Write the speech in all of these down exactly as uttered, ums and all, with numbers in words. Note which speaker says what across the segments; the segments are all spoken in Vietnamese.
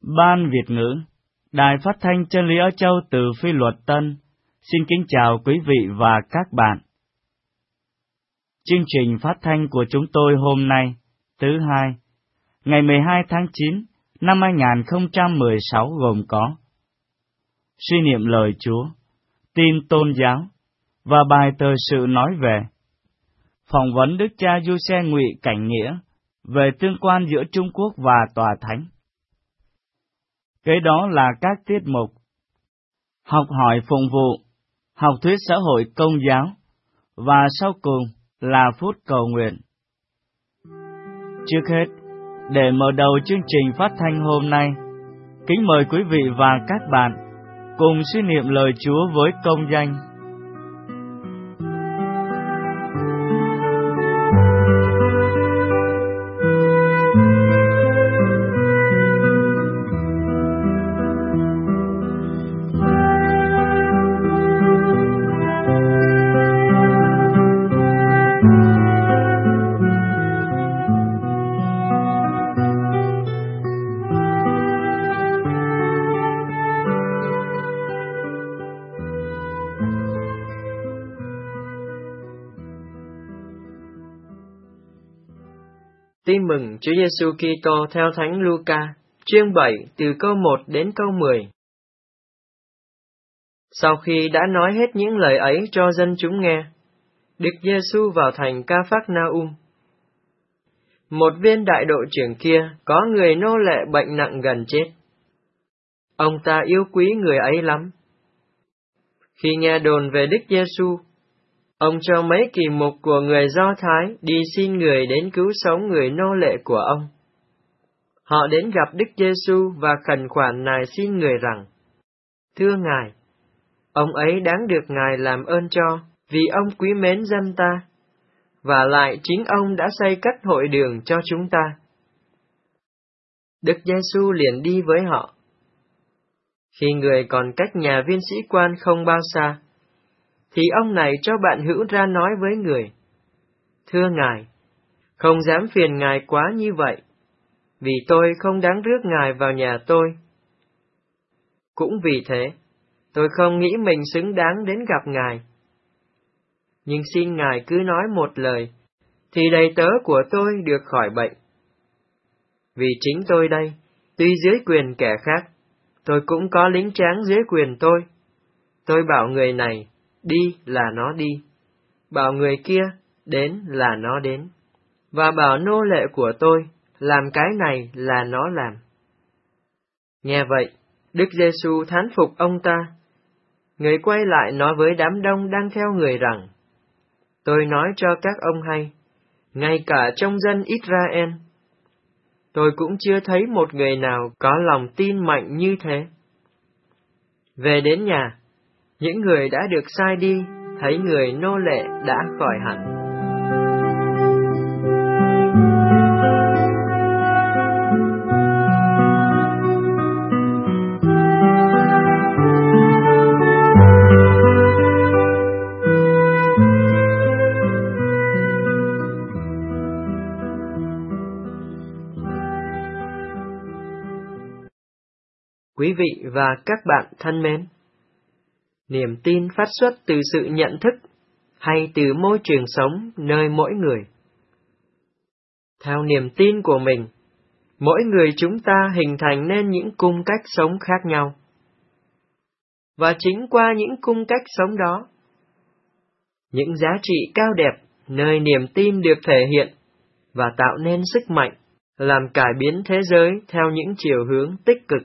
Speaker 1: Ban Việt ngữ, Đài Phát thanh Chân lý Âu Châu từ Phi Luật Tân, xin kính chào quý vị và các bạn. Chương trình phát thanh của chúng tôi hôm nay, thứ hai, ngày mười hai tháng chín năm hai nghìn không trăm mười sáu gồm có suy niệm lời Chúa, tin tôn giáo và bài tờ sự nói về phỏng vấn Đức cha Giuse Ngụy Cảnh Nghĩa về tương quan giữa Trung Quốc và Tòa Thánh. Kế đó là các tiết mục học hỏi phụng vụ, học thuyết xã hội công giáo, và sau cùng là phút cầu nguyện. Trước hết, để mở đầu chương trình phát thanh hôm nay, kính mời quý vị và các bạn cùng suy niệm lời Chúa với công danh.
Speaker 2: Tin mừng Chúa Giêsu Kitô theo Thánh Luca, chương bảy từ câu một đến câu mười. Sau khi đã nói hết những lời ấy cho dân chúng nghe, Đức Giêsu vào thành Ca-phác-na-um. Một viên đại đội trưởng kia có người nô lệ bệnh nặng gần chết. Ông ta yêu quý người ấy lắm. Khi nghe đồn về Đức Giêsu, ông cho mấy kỳ mục của người Do Thái đi xin người đến cứu sống người nô lệ của ông. Họ đến gặp Đức Giêsu và khẩn khoản nài xin người rằng: Thưa Ngài, ông ấy đáng được Ngài làm ơn cho, vì ông quý mến dân ta, và lại chính ông đã xây cất hội đường cho chúng ta. Đức Giêsu liền đi với họ. Khi người còn cách nhà viên sĩ quan không bao xa, thì ông này cho bạn hữu ra nói với người: Thưa Ngài, không dám phiền Ngài quá như vậy, vì tôi không đáng rước Ngài vào nhà tôi. Cũng vì thế, tôi không nghĩ mình xứng đáng đến gặp Ngài. Nhưng xin Ngài cứ nói một lời, thì đầy tớ của tôi được khỏi bệnh. Vì chính tôi đây, tuy dưới quyền kẻ khác, tôi cũng có lính tráng dưới quyền tôi. Tôi bảo người này, đi là nó đi, bảo người kia, đến là nó đến, và bảo nô lệ của tôi, làm cái này là nó làm. Nghe vậy, Đức Giêsu thán phục ông ta. Người quay lại nói với đám đông đang theo người rằng: Tôi nói cho các ông hay, ngay cả trong dân Israel, tôi cũng chưa thấy một người nào có lòng tin mạnh như thế. Về đến nhà, những người đã được sai đi thấy người nô lệ đã khỏi hẳn. Quý vị và các bạn thân mến, niềm tin phát xuất từ sự nhận thức hay từ môi trường sống nơi mỗi người? Theo niềm tin của mình, mỗi người chúng ta hình thành nên những cung cách sống khác nhau. Và chính qua những cung cách sống đó, những giá trị cao đẹp nơi niềm tin được thể hiện và tạo nên sức mạnh, làm cải biến thế giới theo những chiều hướng tích cực.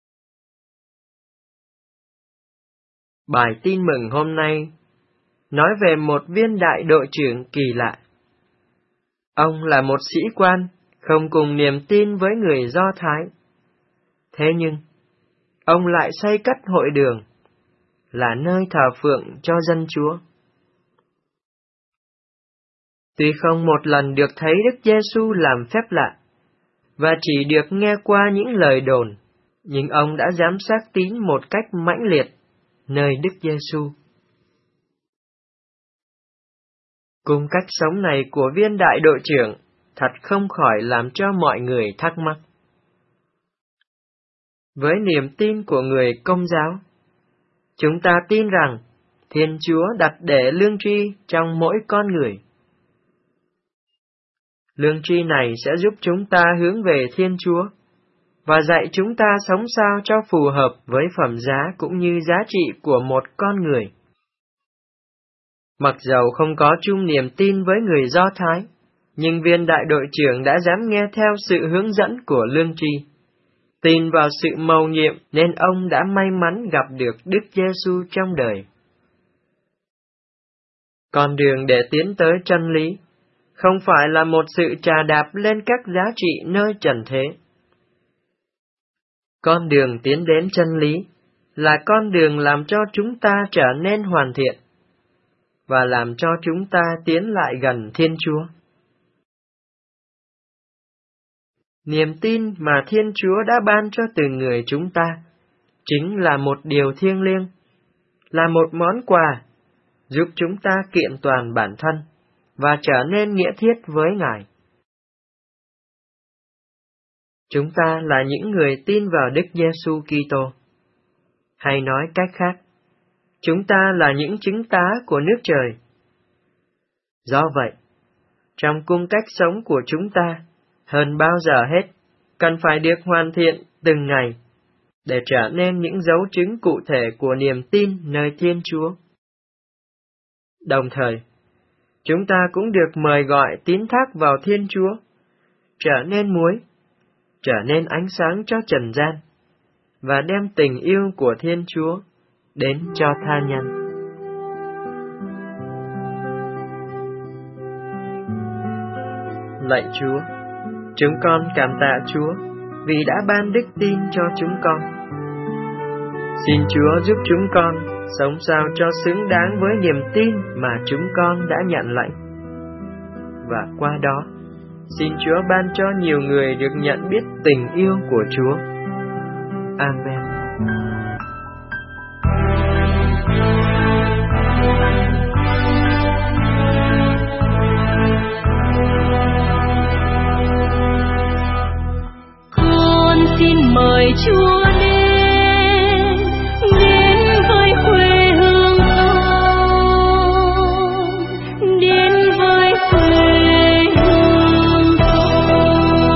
Speaker 2: Bài tin mừng hôm nay nói về một viên đại đội trưởng kỳ lạ. Ông là một sĩ quan, không cùng niềm tin với người Do Thái. Thế nhưng, ông lại xây cất hội đường, là nơi thờ phượng cho dân Chúa. Tuy không một lần được thấy Đức Giêsu làm phép lạ, và chỉ được nghe qua những lời đồn, nhưng ông đã giám sát tín một cách mãnh liệt nơi Đức Giêsu. Cung cách sống này của viên đại đội trưởng thật không khỏi làm cho mọi người thắc mắc. với niềm tin của người Công giáo. Chúng ta tin rằng Thiên Chúa đặt để lương tri trong mỗi con người. Lương tri này sẽ giúp chúng ta hướng về Thiên Chúa và dạy chúng ta sống sao cho phù hợp với phẩm giá cũng như giá trị của một con người. Mặc dầu không có chung niềm tin với người Do Thái, nhưng viên đại đội trưởng đã dám nghe theo sự hướng dẫn của lương tri. Tin vào sự mầu nhiệm nên ông đã may mắn gặp được Đức Giêsu trong đời. Con đường để tiến tới chân lý không phải là một sự trà đạp lên các giá trị nơi trần thế. Con đường tiến đến chân lý là con đường làm cho chúng ta trở nên hoàn thiện và làm cho chúng ta tiến lại gần Thiên Chúa. Niềm tin mà Thiên Chúa đã ban cho từng người chúng ta chính là một điều thiêng liêng, là một món quà giúp chúng ta kiện toàn bản thân và trở nên nghĩa thiết với Ngài. Chúng ta là những người tin vào Đức Giêsu Kitô. Hay nói cách khác, chúng ta là những chứng tá của nước trời. Do vậy, trong cung cách sống của chúng ta, hơn bao giờ hết, cần phải được hoàn thiện từng ngày, để trở nên những dấu chứng cụ thể của niềm tin nơi Thiên Chúa. Đồng thời, chúng ta cũng được mời gọi tín thác vào Thiên Chúa, trở nên muối, trở nên ánh sáng cho trần gian, và đem tình yêu của Thiên Chúa đến cho tha nhân. Lạy Chúa, chúng con cảm tạ Chúa vì đã ban đức tin cho chúng con. Xin Chúa giúp chúng con sống sao cho xứng đáng với niềm tin mà chúng con đã nhận lãnh. Và qua đó, xin Chúa ban cho nhiều người được nhận biết tình yêu của Chúa. Amen.
Speaker 3: Con xin mời Chúa đến, đến với quê hương con, đến với quê hương con.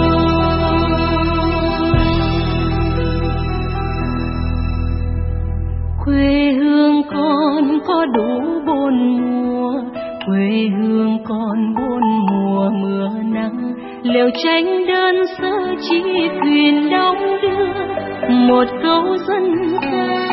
Speaker 3: Quê hương con có đủ bốn mùa, quê hương con bốn mùa mưa nắng, liều tranh đơn sơ chỉ thuyền đong đưa một câu dân ca.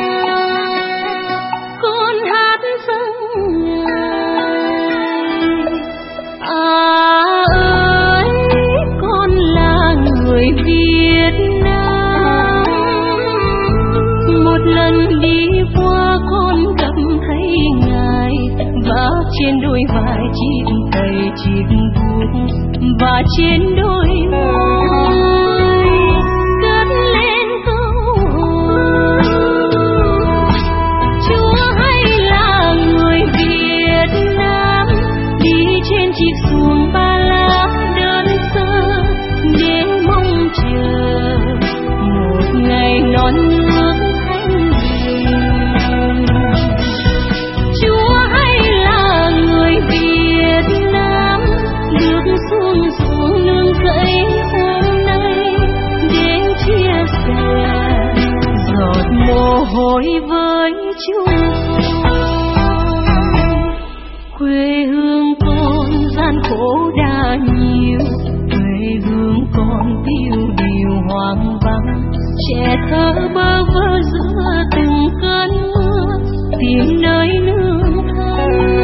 Speaker 3: Con hát dâng ngài, à ơi con là người Việt Nam. Một lần đi qua con gặp thấy ngài, và trên đôi vai chiếc tay chiếc bút, và trên đôi môi cất lên câu Chúa hay là người Việt Nam, đi trên chiếc xuồng ba lá đơn sơ, đến mong chờ một ngày non nước thanh bình. Chúa hay là người Việt Nam, được xuống xuống nương cậy hôm nay, đến chia sẻ giọt mồ hôi với chúng con. Quê hương con gian khổ đã nhiều, quê hương con tiêu điều hoang vắng, trẻ thơ bơ vơ giữa từng cơn mưa, tìm nơi nương thân.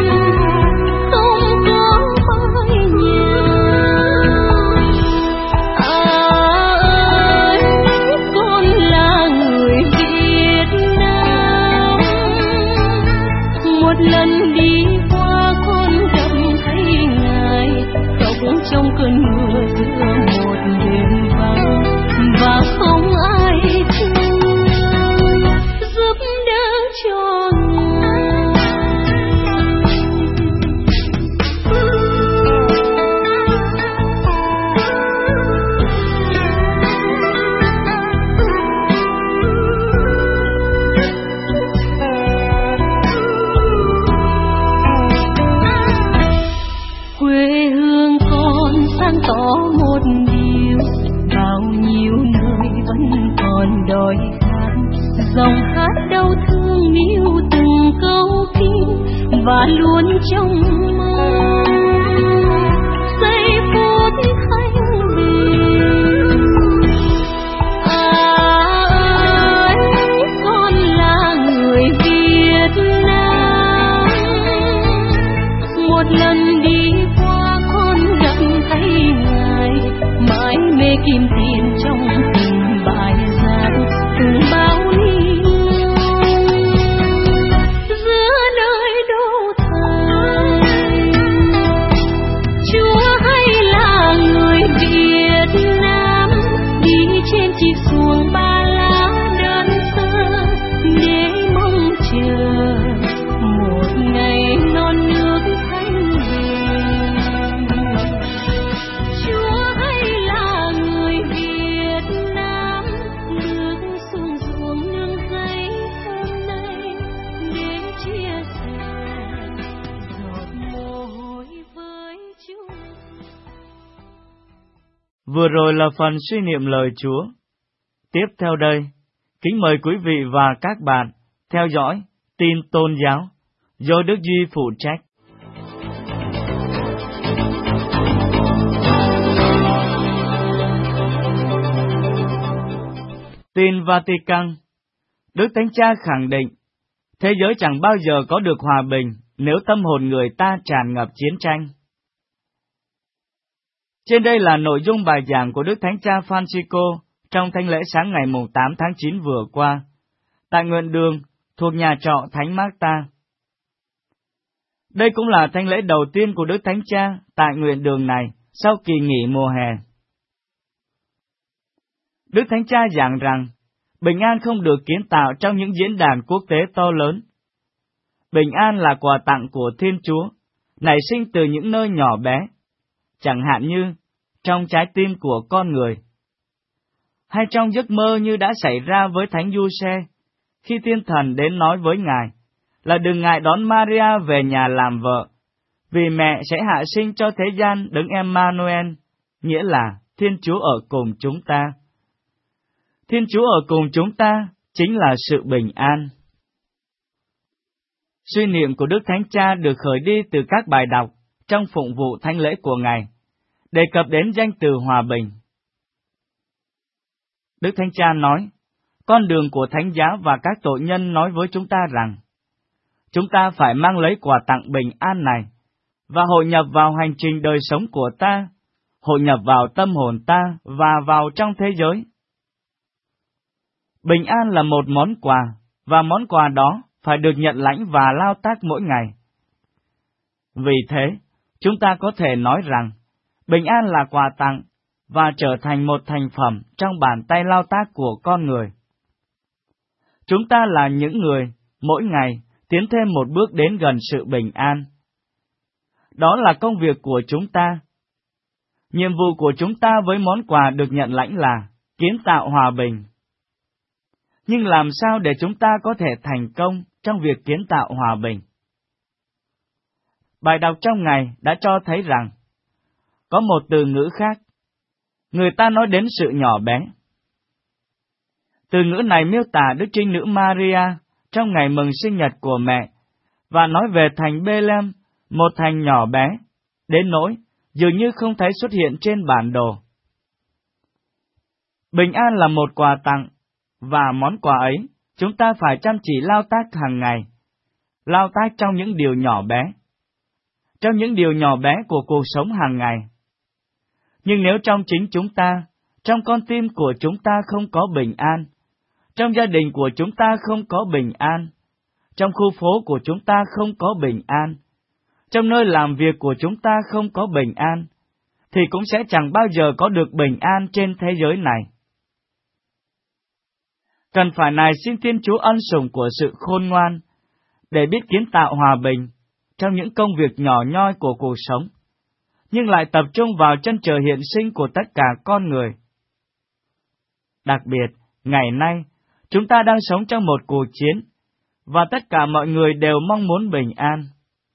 Speaker 3: Lần đi qua con gặp thấy ngài, khóc trong cơn mưa giữa một đêm vắng, và không ai thương giúp đỡ cho ngài. đói khát, dòng hát đau thương níu từng câu kinh và luôn trong mơ giây phút thanh bình. À, con là người Việt Nam, một lần đi qua con gặp thấy ngài, mãi mê kim tiền trong từng bài hát, từng bao ly giữa nơi đô thành. Chúa hay là người Việt Nam, đi trên chiếc xuồng ba lá đơn sơ để mong chờ một ngày non nước thanh bình. Chúa hay là người Việt Nam, nước xuống ruộng nương giấy hôm nay để chia sẻ giọt mồ hôi với Chúa.
Speaker 1: Vừa rồi là phần suy niệm lời Chúa. Tiếp theo đây, kính mời quý vị và các bạn theo dõi tin tôn giáo do Đức Duy phụ trách. Tin Vatican. Đức Thánh Cha khẳng định, thế giới chẳng bao giờ có được hòa bình nếu tâm hồn người ta tràn ngập chiến tranh. Trên đây là nội dung bài giảng của Đức Thánh Cha Francisco trong thánh lễ sáng ngày tám tháng chín vừa qua, tại nguyện đường thuộc nhà trọ Thánh Marta. Đây cũng là thánh lễ đầu tiên của Đức Thánh Cha tại nguyện đường này sau kỳ nghỉ mùa hè. Đức Thánh Cha giảng rằng, bình an không được kiến tạo trong những diễn đàn quốc tế to lớn. Bình an là quà tặng của Thiên Chúa, nảy sinh từ những nơi nhỏ bé, chẳng hạn như trong trái tim của con người, hay trong giấc mơ như đã xảy ra với Thánh Giuse khi thiên thần đến nói với Ngài là đừng ngại đón Maria về nhà làm vợ, vì mẹ sẽ hạ sinh cho thế gian Đấng Emmanuel, nghĩa là Thiên Chúa ở cùng chúng ta. Thiên Chúa ở cùng chúng ta chính là sự bình an. Suy niệm của Đức Thánh Cha được khởi đi từ các bài đọc trong phụng vụ thánh lễ của Ngài, đề cập đến danh từ hòa bình. Đức Thánh Cha nói, con đường của Thánh giá và các tội nhân nói với chúng ta rằng, chúng ta phải mang lấy quà tặng bình an này, và hội nhập vào hành trình đời sống của ta, hội nhập vào tâm hồn ta và vào trong thế giới. Bình an là một món quà, và món quà đó phải được nhận lãnh và lao tác mỗi ngày. Vì thế, chúng ta có thể nói rằng, bình an là quà tặng, và trở thành một thành phẩm trong bàn tay lao tác của con người. Chúng ta là những người, mỗi ngày, tiến thêm một bước đến gần sự bình an. Đó là công việc của chúng ta. Nhiệm vụ của chúng ta với món quà được nhận lãnh là kiến tạo hòa bình. Nhưng làm sao để chúng ta có thể thành công trong việc kiến tạo hòa bình? Bài đọc trong ngày đã cho thấy rằng, có một từ ngữ khác, người ta nói đến sự nhỏ bé. Từ ngữ này miêu tả Đức Trinh Nữ Maria trong ngày mừng sinh nhật của mẹ, và nói về thành Bê-lem, một thành nhỏ bé, đến nỗi dường như không thấy xuất hiện trên bản đồ. Bình an là một quà tặng, và món quà ấy chúng ta phải chăm chỉ lao tác hàng ngày, lao tác trong những điều nhỏ bé, trong những điều nhỏ bé của cuộc sống hàng ngày. Nhưng nếu trong chính chúng ta, trong con tim của chúng ta không có bình an, trong gia đình của chúng ta không có bình an, trong khu phố của chúng ta không có bình an, trong nơi làm việc của chúng ta không có bình an, thì cũng sẽ chẳng bao giờ có được bình an trên thế giới này. Cần phải nài xin Thiên Chúa ân sủng của sự khôn ngoan, để biết kiến tạo hòa bình trong những công việc nhỏ nhoi của cuộc sống, nhưng lại tập trung vào chân trời hiện sinh của tất cả con người. Đặc biệt, ngày nay, chúng ta đang sống trong một cuộc chiến, và tất cả mọi người đều mong muốn bình an.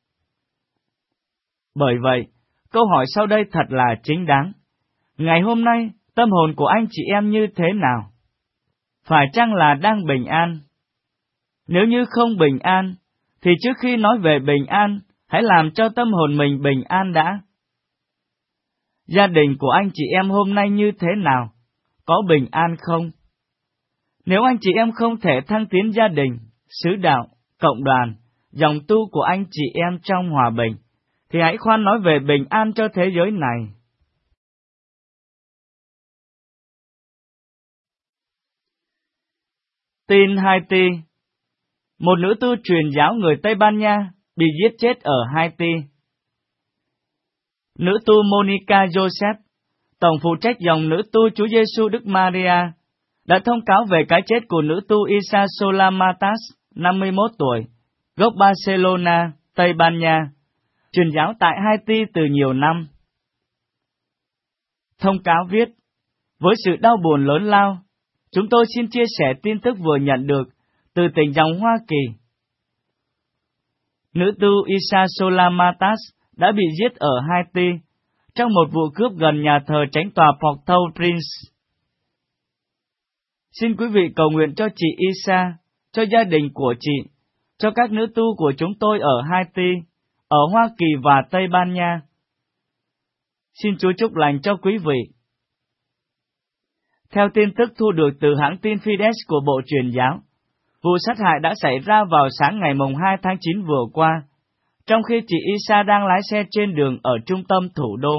Speaker 1: Bởi vậy, câu hỏi sau đây thật là chính đáng. Ngày hôm nay, tâm hồn của anh chị em như thế nào? phải chăng là đang bình an? Nếu như không bình an, thì trước khi nói về bình an, hãy làm cho tâm hồn mình bình an đã. Gia đình của anh chị em hôm nay như thế nào? Có bình an không? Nếu anh chị em không thể thăng tiến gia đình, xứ đạo, cộng đoàn, dòng tu của anh chị em trong hòa bình, thì hãy khoan nói về bình an cho thế giới này. Tin Haiti. Một nữ tu truyền giáo người Tây Ban Nha bị giết chết ở Haiti. Nữ tu Monica Joseph, tổng phụ trách dòng nữ tu Chúa Giêsu Đức Maria, đã thông cáo về cái chết của nữ tu Isa Solamatas, năm mươi mốt tuổi, gốc Barcelona, Tây Ban Nha, truyền giáo tại Haiti từ nhiều năm. Thông cáo viết, với sự đau buồn lớn lao, chúng tôi xin chia sẻ tin tức vừa nhận được từ tỉnh dòng Hoa Kỳ. Nữ tu Isa Solamatas đã bị giết ở Haiti trong một vụ cướp gần nhà thờ chánh tòa Port-au-Prince. Xin quý vị cầu nguyện cho chị Isa, cho gia đình của chị, cho các nữ tu của chúng tôi ở Haiti, ở Hoa Kỳ và Tây Ban Nha. Xin Chúa chúc lành cho quý vị. Theo tin tức thu được từ hãng tin Fides của Bộ Truyền giáo, vụ sát hại đã xảy ra vào sáng ngày hai tháng chín vừa qua, trong khi chị Isa đang lái xe trên đường ở trung tâm thủ đô.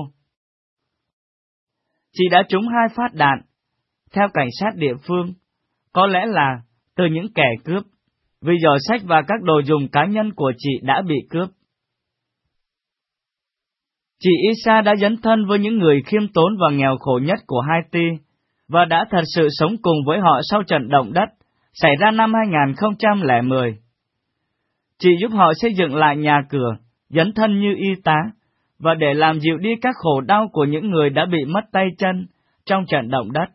Speaker 1: Chị đã trúng hai phát đạn. Theo cảnh sát địa phương, có lẽ là từ những kẻ cướp, vì giỏ sách và các đồ dùng cá nhân của chị đã bị cướp. Chị Isa đã dấn thân với những người khiêm tốn và nghèo khổ nhất của Haiti, và đã thật sự sống cùng với họ sau trận động đất xảy ra năm hai không không không. Chị giúp họ xây dựng lại nhà cửa, dấn thân như y tá, và để làm dịu đi các khổ đau của những người đã bị mất tay chân trong trận động đất.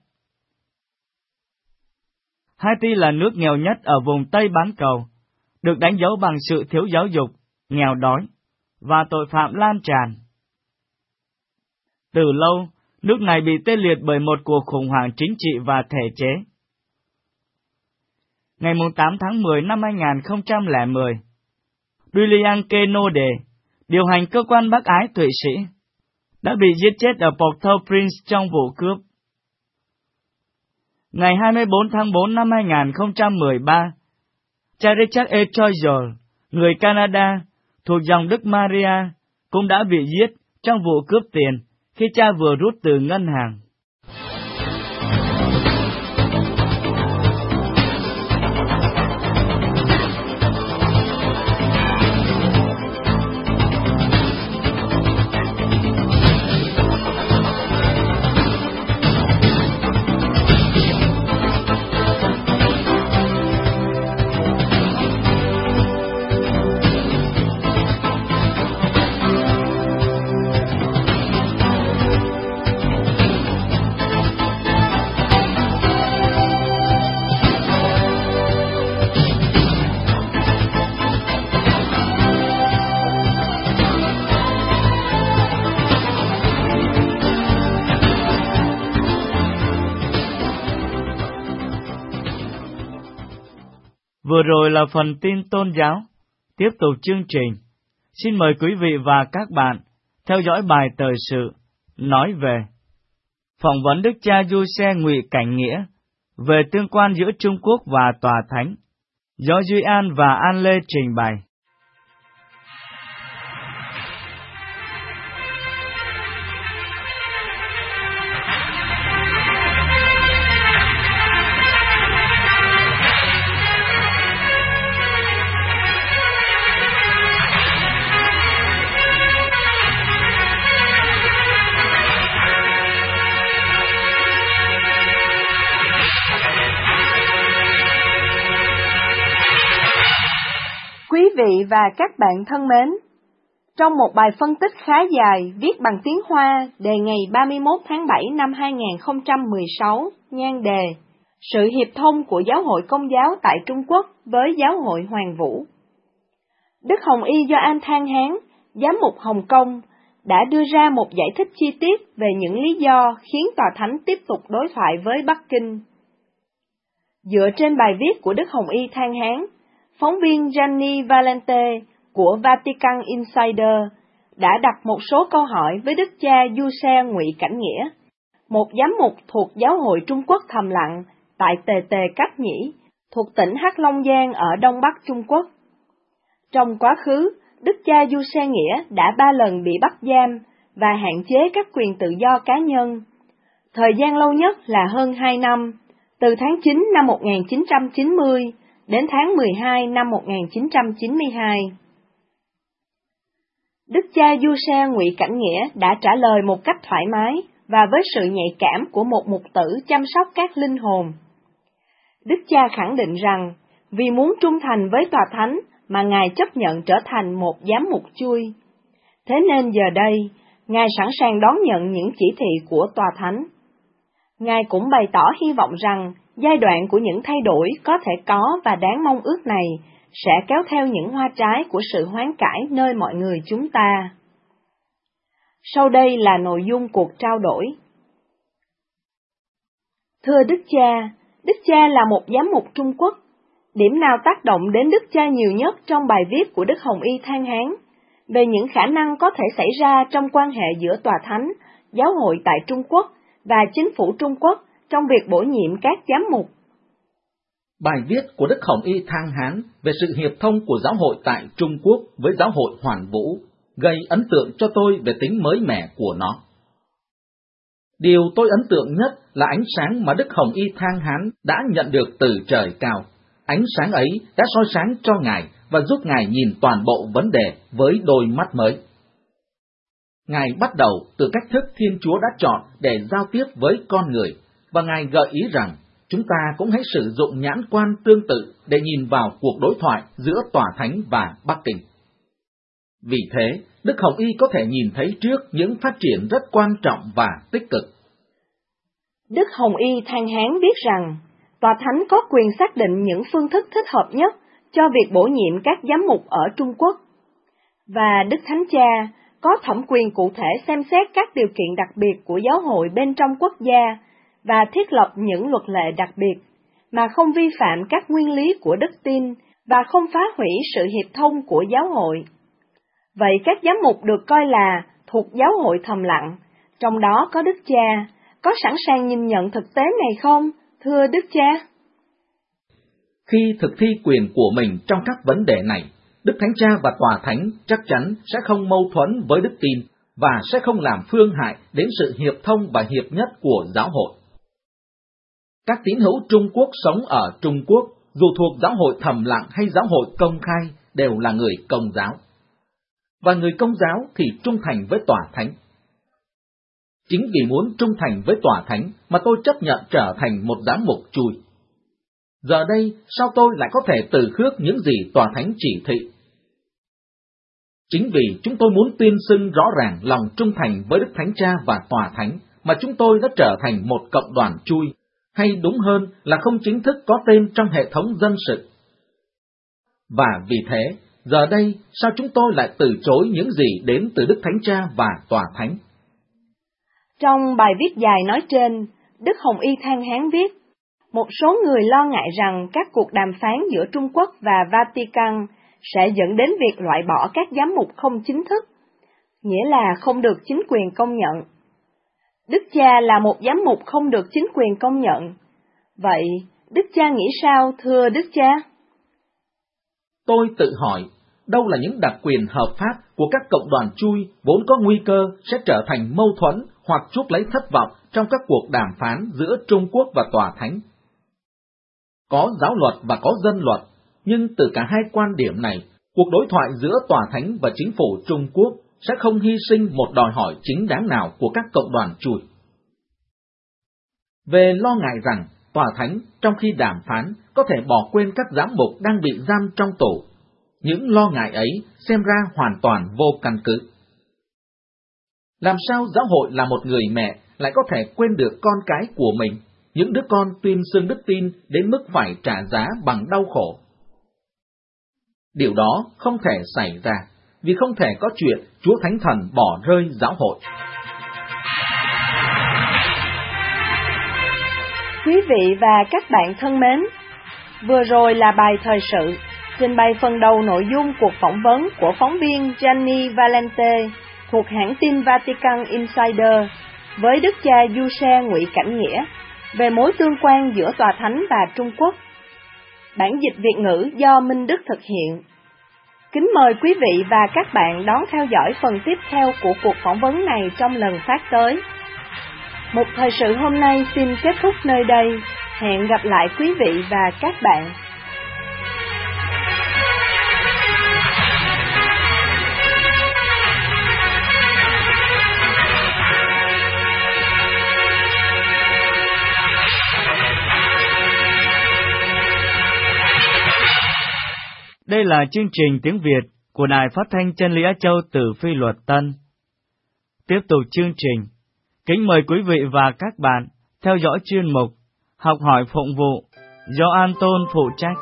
Speaker 1: Haiti là nước nghèo nhất ở vùng Tây bán cầu, được đánh dấu bằng sự thiếu giáo dục, nghèo đói, và tội phạm lan tràn. Từ lâu, nước này bị tê liệt bởi một cuộc khủng hoảng chính trị và thể chế. Ngày tám tháng mười năm hai không không không, Julian Kenode, điều hành cơ quan bác ái Thụy Sĩ, đã bị giết chết ở Port-au-Prince trong vụ cướp. Ngày hai mươi bốn tháng tư năm hai không một ba, cha Richard E. Choiseul, người Canada, thuộc dòng Đức Maria, cũng đã bị giết trong vụ cướp tiền khi cha vừa rút từ ngân hàng. Vừa rồi là phần tin tôn giáo. Tiếp tục chương trình, xin mời quý vị và các bạn theo dõi bài thời sự nói về phỏng vấn Đức cha Giuse Ngụy Cảnh Nghĩa về tương quan giữa Trung Quốc và Tòa Thánh, do Duy An và An Lê trình bày.
Speaker 4: Quý vị và các bạn thân mến, trong một bài phân tích khá dài viết bằng tiếng Hoa đề ngày ba mươi mốt tháng bảy năm hai không một sáu, nhan đề Sự hiệp thông của Giáo hội Công giáo tại Trung Quốc với Giáo hội Hoàn Vũ, Đức Hồng Y Gioan Than Hán, Giám mục Hồng Kông, đã đưa ra một giải thích chi tiết về những lý do khiến Tòa Thánh tiếp tục đối thoại với Bắc Kinh. Dựa trên bài viết của Đức Hồng Y Than Hán, phóng viên Gianni Valente của Vatican Insider đã đặt một số câu hỏi với Đức cha Giuse Ngụy Cảnh Nghĩa, một giám mục thuộc Giáo hội Trung Quốc thầm lặng tại Tề Tề Cách Nhĩ, thuộc tỉnh Hắc Long Giang ở Đông Bắc Trung Quốc. Trong quá khứ, Đức cha Giuse Nghĩa đã ba lần bị bắt giam và hạn chế các quyền tự do cá nhân. Thời gian lâu nhất là hơn hai năm, từ tháng chín năm một nghìn chín trăm chín mươi đến tháng mười hai năm một nghìn chín trăm chín mươi hai. Đức cha Giuse Ngụy Cảnh Nghĩa đã trả lời một cách thoải mái và với sự nhạy cảm của một mục tử chăm sóc các linh hồn. Đức cha khẳng định rằng, vì muốn trung thành với Tòa Thánh mà Ngài chấp nhận trở thành một giám mục chui. Thế nên giờ đây, Ngài sẵn sàng đón nhận những chỉ thị của Tòa Thánh. Ngài cũng bày tỏ hy vọng rằng giai đoạn của những thay đổi có thể có và đáng mong ước này sẽ kéo theo những hoa trái của sự hoán cải nơi mọi người chúng ta. Sau đây là nội dung cuộc trao đổi. Thưa Đức cha, Đức cha là một giám mục Trung Quốc. Điểm nào tác động đến Đức cha nhiều nhất trong bài viết của Đức Hồng Y Than Hán về những khả năng có thể xảy ra trong quan hệ giữa Tòa Thánh, giáo hội tại Trung Quốc và chính phủ Trung Quốc trong việc bổ nhiệm các giám mục?
Speaker 5: Bài viết của Đức Hồng Y Than Hán về sự hiệp thông của giáo hội tại Trung Quốc với giáo hội Hoàn Vũ gây ấn tượng cho tôi về tính mới mẻ của nó. Điều tôi ấn tượng nhất là ánh sáng mà Đức Hồng Y Than Hán đã nhận được từ trời cao. Ánh sáng ấy đã soi sáng cho Ngài và giúp Ngài nhìn toàn bộ vấn đề với đôi mắt mới. Ngài bắt đầu từ cách thức Thiên Chúa đã chọn để giao tiếp với con người, và Ngài gợi ý rằng chúng ta cũng hãy sử dụng nhãn quan tương tự để nhìn vào cuộc đối thoại giữa Tòa Thánh và Bắc Kinh. Vì thế, Đức Hồng Y có thể nhìn thấy trước những phát triển rất quan trọng và tích cực.
Speaker 4: Đức Hồng Y Than Hán biết rằng, Tòa Thánh có quyền xác định những phương thức thích hợp nhất cho việc bổ nhiệm các giám mục ở Trung Quốc, và Đức Thánh Cha có thẩm quyền cụ thể xem xét các điều kiện đặc biệt của giáo hội bên trong quốc gia và thiết lập những luật lệ đặc biệt, mà không vi phạm các nguyên lý của đức tin và không phá hủy sự hiệp thông của giáo hội. Vậy các giám mục được coi là thuộc giáo hội thầm lặng, trong đó có Đức Cha, có sẵn sàng nhìn nhận thực tế này không, thưa Đức Cha?
Speaker 5: Khi thực thi quyền của mình trong các vấn đề này, Đức Thánh Cha và Tòa Thánh chắc chắn sẽ không mâu thuẫn với đức tin và sẽ không làm phương hại đến sự hiệp thông và hiệp nhất của giáo hội. Các tín hữu Trung Quốc sống ở Trung Quốc, dù thuộc giáo hội thầm lặng hay giáo hội công khai, đều là người Công giáo. Và người Công giáo thì trung thành với Tòa Thánh. Chính vì muốn trung thành với Tòa Thánh mà tôi chấp nhận trở thành một giám mục chui. Giờ đây, sao tôi lại có thể từ khước những gì Tòa Thánh chỉ thị? Chính vì chúng tôi muốn tuyên xưng rõ ràng lòng trung thành với Đức Thánh Cha và Tòa Thánh mà chúng tôi đã trở thành một cộng đoàn chui, hay đúng hơn là không chính thức có tên trong hệ thống dân sự. Và vì thế, giờ đây, sao chúng tôi lại từ chối những gì đến từ Đức Thánh Cha và Tòa Thánh?
Speaker 4: Trong bài viết dài nói trên, Đức Hồng Y Than Hán viết, một số người lo ngại rằng các cuộc đàm phán giữa Trung Quốc và Vatican sẽ dẫn đến việc loại bỏ các giám mục không chính thức, nghĩa là không được chính quyền công nhận. Đức Cha là một giám mục không được chính quyền công nhận. Vậy, Đức Cha nghĩ sao, thưa Đức Cha?
Speaker 5: Tôi tự hỏi, đâu là những đặc quyền hợp pháp của các cộng đoàn chui vốn có nguy cơ sẽ trở thành mâu thuẫn hoặc chuốc lấy thất vọng trong các cuộc đàm phán giữa Trung Quốc và Tòa Thánh? Có giáo luật và có dân luật, nhưng từ cả hai quan điểm này, cuộc đối thoại giữa Tòa Thánh và chính phủ Trung Quốc sẽ không hy sinh một đòi hỏi chính đáng nào của các cộng đoàn chui. Về lo ngại rằng Tòa Thánh trong khi đàm phán có thể bỏ quên các giám mục đang bị giam trong tù, những lo ngại ấy xem ra hoàn toàn vô căn cứ. Làm sao giáo hội là một người mẹ lại có thể quên được con cái của mình, những đứa con tuyên xưng đức tin đến mức phải trả giá bằng đau khổ? Điều đó không thể xảy ra, vì không thể có chuyện Chúa Thánh Thần bỏ rơi giáo hội.
Speaker 4: Quý vị và các bạn thân mến, vừa rồi là bài thời sự, trình bày phần đầu nội dung cuộc phỏng vấn của phóng viên Gianni Valente thuộc hãng tin Vatican Insider với đức cha Giuse Ngụy Cảnh Nghĩa về mối tương quan giữa Tòa Thánh và Trung Quốc. Bản dịch Việt ngữ do Minh Đức thực hiện. Kính mời quý vị và các bạn đón theo dõi phần tiếp theo của cuộc phỏng vấn này trong lần phát tới. Một thời sự hôm nay xin kết thúc nơi đây. Hẹn gặp lại quý vị và các bạn.
Speaker 1: Đây là chương trình tiếng Việt của Đài Phát thanh Chân lý Á Châu từ Phi Luật Tân. Tiếp tục chương trình, kính mời quý vị và các bạn theo dõi chuyên mục Học hỏi phụng vụ do An Tôn phụ trách.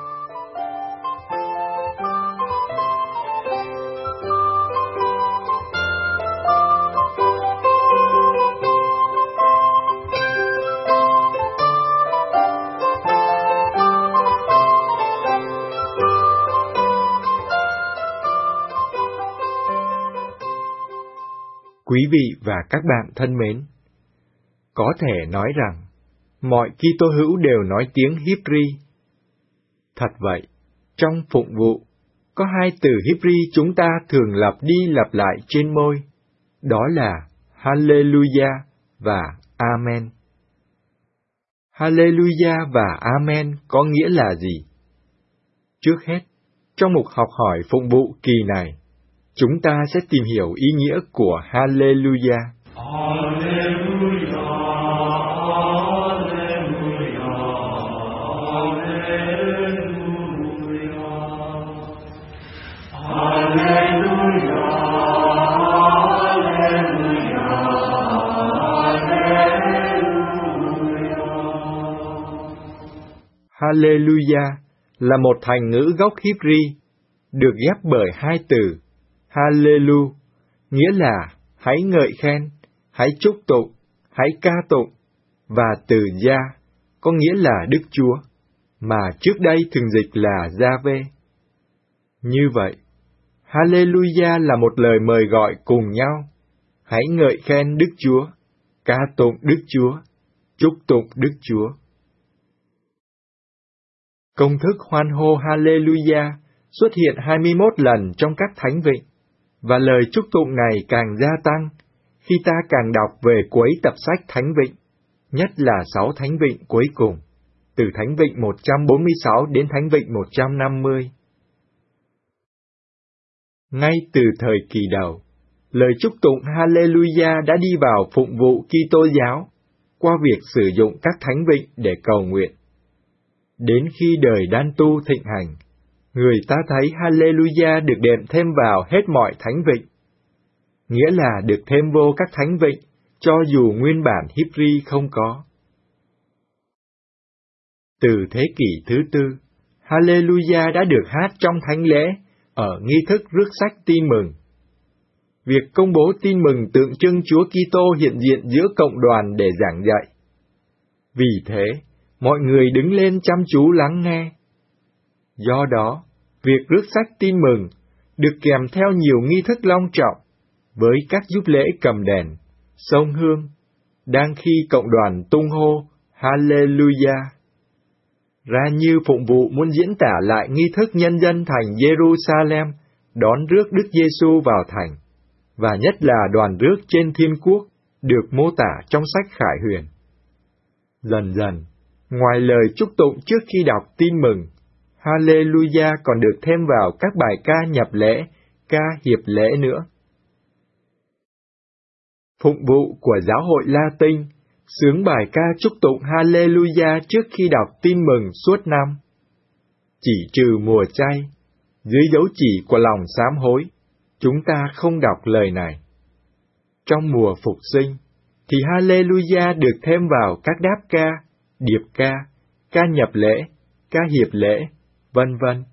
Speaker 6: Quý vị và các bạn thân mến, có thể nói rằng mọi Kitô hữu đều nói tiếng Hebrew. Thật vậy, trong phụng vụ, có hai từ Hebrew chúng ta thường lặp đi lặp lại trên môi, đó là Hallelujah và Amen. Hallelujah và Amen có nghĩa là gì? Trước hết, trong mục học hỏi phụng vụ kỳ này, chúng ta sẽ tìm hiểu ý nghĩa của Hallelujah.
Speaker 7: Hallelujah, Hallelujah, Hallelujah, Hallelujah.
Speaker 6: Hallelujah là một thành ngữ gốc Hebrew, được ghép bởi hai từ Hallelu, nghĩa là hãy ngợi khen, hãy chúc tụng, hãy ca tụng, và từ Gia, có nghĩa là Đức Chúa, mà trước đây thường dịch là Gia-vê. Như vậy, Hallelujah là một lời mời gọi cùng nhau, hãy ngợi khen Đức Chúa, ca tụng Đức Chúa, chúc tụng Đức Chúa. Công thức hoan hô Hallelujah xuất hiện hai mươi mốt lần trong các thánh vịnh, và lời chúc tụng này càng gia tăng khi ta càng đọc về cuối tập sách Thánh Vịnh, nhất là sáu Thánh Vịnh cuối cùng, từ Thánh Vịnh một trăm bốn mươi sáu đến Thánh Vịnh một trăm năm mươi. Ngay từ thời kỳ đầu, lời chúc tụng Hallelujah đã đi vào phụng vụ Kitô giáo qua việc sử dụng các Thánh Vịnh để cầu nguyện. Đến khi đời Đan Tu thịnh hành, người ta thấy Hallelujah được đệm thêm vào hết mọi thánh vịnh, nghĩa là được thêm vô các thánh vịnh, cho dù nguyên bản Hebrew không có. Từ thế kỷ thứ tư, Hallelujah đã được hát trong thánh lễ, ở nghi thức rước sách tin mừng. Việc công bố tin mừng tượng trưng Chúa Kitô hiện diện giữa cộng đoàn để giảng dạy. Vì thế, mọi người đứng lên chăm chú lắng nghe. Do đó, việc rước sách tin mừng được kèm theo nhiều nghi thức long trọng, với các giúp lễ cầm đèn, xông hương, đang khi cộng đoàn tung hô Hallelujah. Ra như phụng vụ muốn diễn tả lại nghi thức nhân dân thành Jerusalem đón rước Đức Giêsu vào thành, và nhất là đoàn rước trên thiên quốc, được mô tả trong sách Khải Huyền. Dần dần, ngoài lời chúc tụng trước khi đọc tin mừng, Hallelujah còn được thêm vào các bài ca nhập lễ, ca hiệp lễ nữa. Phụng vụ của giáo hội Latin xướng bài ca chúc tụng Hallelujah trước khi đọc tin mừng suốt năm. Chỉ trừ mùa chay, dưới dấu chỉ của lòng sám hối, chúng ta không đọc lời này. Trong mùa phục sinh, thì Hallelujah được thêm vào các đáp ca, điệp ca, ca nhập lễ, ca hiệp lễ, vân vân.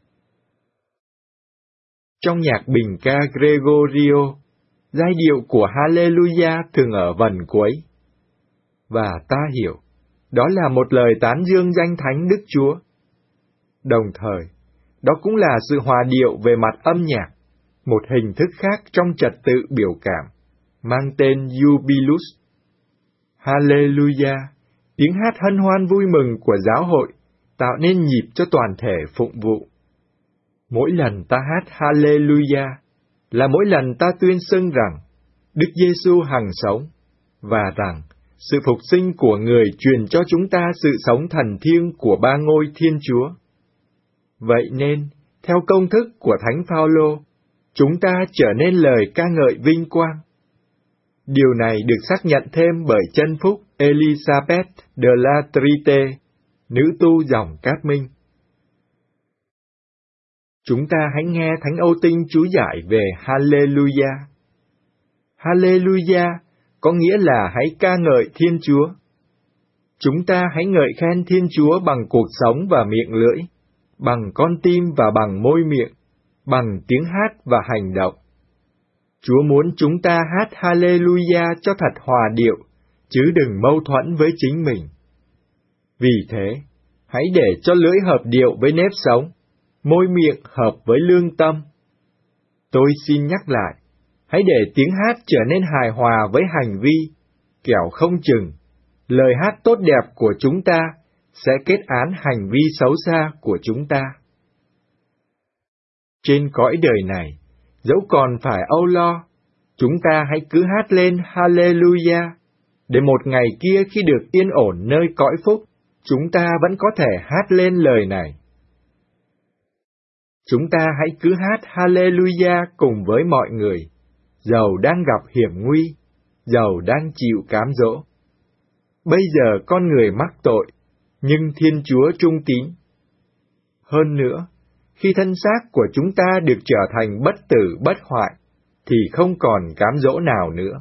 Speaker 6: Trong nhạc bình ca Gregorio, giai điệu của Hallelujah thường ở vần cuối. Và ta hiểu, Đó là một lời tán dương danh thánh Đức Chúa. Đồng thời, đó cũng là sự hòa điệu về mặt âm nhạc, một hình thức khác trong trật tự biểu cảm, mang tên Jubilus. Hallelujah, tiếng hát hân hoan vui mừng của giáo hội, tạo nên nhịp cho toàn thể phụng vụ. Mỗi lần ta hát Hallelujah, là mỗi lần ta tuyên xưng rằng Đức Giêsu hằng sống, và rằng sự phục sinh của Người truyền cho chúng ta sự sống thần thiêng của ba ngôi Thiên Chúa. Vậy nên, theo công thức của Thánh Phaolô, chúng ta trở nên lời ca ngợi vinh quang. Điều này được xác nhận thêm bởi chân phúc Elisabeth de la Trite, nữ tu dòng Cát Minh. Chúng ta hãy nghe Thánh Âu Tinh chú giải về Hallelujah. Hallelujah có nghĩa là hãy ca ngợi Thiên Chúa. Chúng ta hãy ngợi khen Thiên Chúa bằng cuộc sống và miệng lưỡi, bằng con tim và bằng môi miệng, bằng tiếng hát và hành động. Chúa muốn chúng ta hát Hallelujah cho thật hòa điệu, chứ đừng mâu thuẫn với chính mình. Vì thế, hãy để cho lưỡi hợp điệu với nếp sống, môi miệng hợp với lương tâm. Tôi xin nhắc lại, hãy để tiếng hát trở nên hài hòa với hành vi, kẻo không chừng, lời hát tốt đẹp của chúng ta sẽ kết án hành vi xấu xa của chúng ta. Trên cõi đời này, dẫu còn phải âu lo, chúng ta hãy cứ hát lên Hallelujah, để một ngày kia khi được yên ổn nơi cõi phúc, chúng ta vẫn có thể hát lên lời này. Chúng ta hãy cứ hát Hallelujah cùng với mọi người, dầu đang gặp hiểm nguy, dầu đang chịu cám dỗ. Bây giờ con người mắc tội, nhưng Thiên Chúa trung tín. Hơn nữa, khi thân xác của chúng ta được trở thành bất tử bất hoại, thì không còn cám dỗ nào nữa.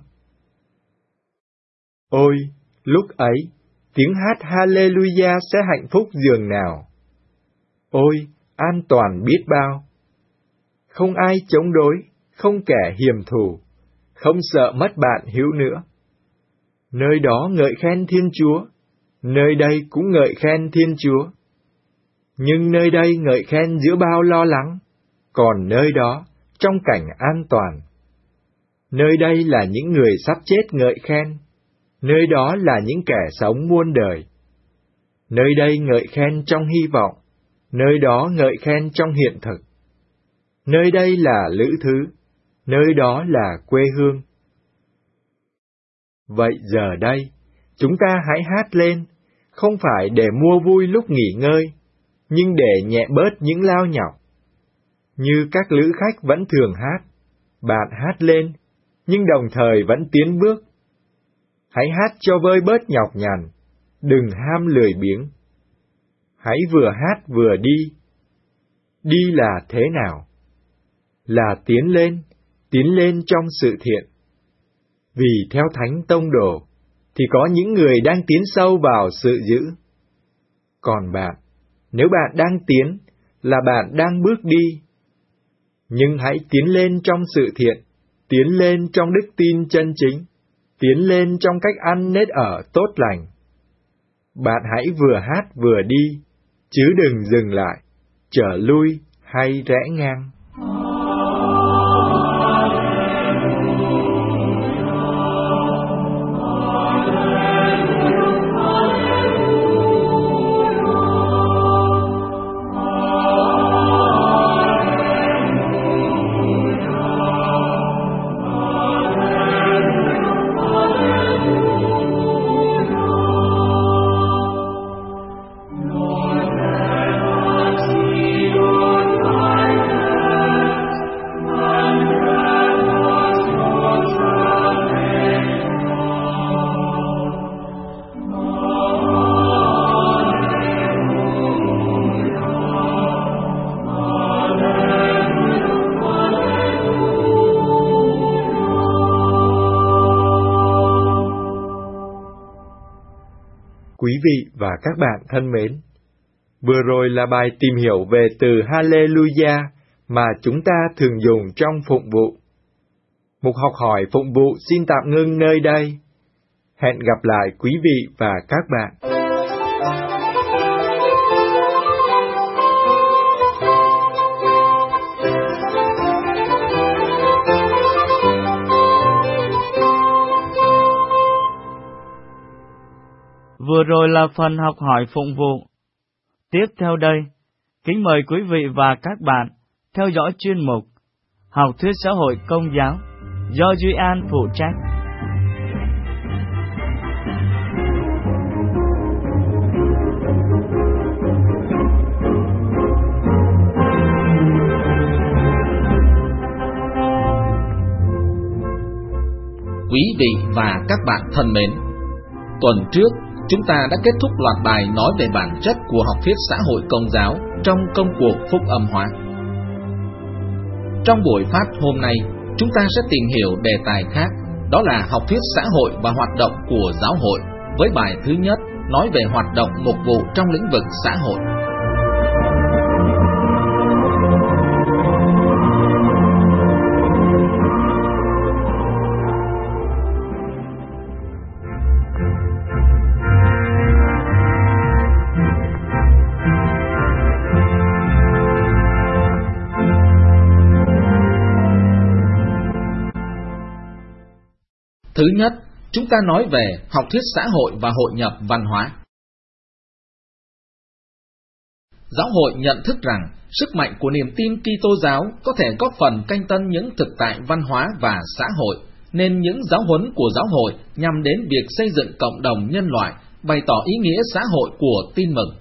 Speaker 6: Ôi, lúc ấy, tiếng hát Hallelujah sẽ hạnh phúc dường nào! Ôi, an toàn biết bao! Không ai chống đối, không kẻ hiềm thù, không sợ mất bạn hữu nữa. Nơi đó ngợi khen Thiên Chúa, nơi đây cũng ngợi khen Thiên Chúa. Nhưng nơi đây ngợi khen giữa bao lo lắng, còn nơi đó, trong cảnh an toàn. Nơi đây là những người sắp chết ngợi khen, nơi đó là những kẻ sống muôn đời. Nơi đây ngợi khen trong hy vọng, nơi đó ngợi khen trong hiện thực. Nơi đây là lữ thứ, nơi đó là quê hương. Vậy giờ đây, chúng ta hãy hát lên, không phải để mua vui lúc nghỉ ngơi, nhưng để nhẹ bớt những lao nhọc. Như các lữ khách vẫn thường hát, bạn hát lên, nhưng đồng thời vẫn tiến bước. Hãy hát cho vơi bớt nhọc nhằn, đừng ham lười biếng. Hãy vừa hát vừa đi. Đi là thế nào? Là tiến lên, tiến lên trong sự thiện. Vì theo Thánh Tông Đồ, thì có những người đang tiến sâu vào sự dữ. Còn bạn, nếu bạn đang tiến, là bạn đang bước đi. Nhưng hãy tiến lên trong sự thiện, tiến lên trong đức tin chân chính, tiến lên trong cách ăn nết ở tốt lành. Bạn hãy vừa hát vừa đi, chứ đừng dừng lại, trở lui hay rẽ ngang. Quý vị và các bạn thân mến, vừa rồi là bài tìm hiểu về từ Hallelujah mà chúng ta thường dùng trong phụng vụ. Mục học hỏi phụng vụ xin tạm ngưng nơi đây. Hẹn gặp lại quý vị và các bạn.
Speaker 1: Vừa rồi là phần học hỏi phụng vụ. Tiếp theo đây, kính mời quý vị và các bạn theo dõi chuyên mục Học thuyết xã hội công giáo do Duy An phụ trách.
Speaker 5: Quý vị và các bạn thân mến, tuần trước chúng ta đã kết thúc loạt bài nói về bản chất của học thuyết xã hội công giáo trong công cuộc phúc âm hóa. Trong buổi phát hôm nay, chúng ta sẽ tìm hiểu đề tài khác, đó là học thuyết xã hội và hoạt động của giáo hội, với bài thứ nhất nói về hoạt động mục vụ trong lĩnh vực xã hội. Thứ nhất, chúng ta nói về học thuyết xã hội và hội nhập văn hóa. Giáo hội nhận thức rằng sức mạnh của niềm tin Kitô giáo có thể góp phần canh tân những thực tại văn hóa và xã hội, nên những giáo huấn của giáo hội nhằm đến việc xây dựng cộng đồng nhân loại, bày tỏ ý nghĩa xã hội của tin mừng.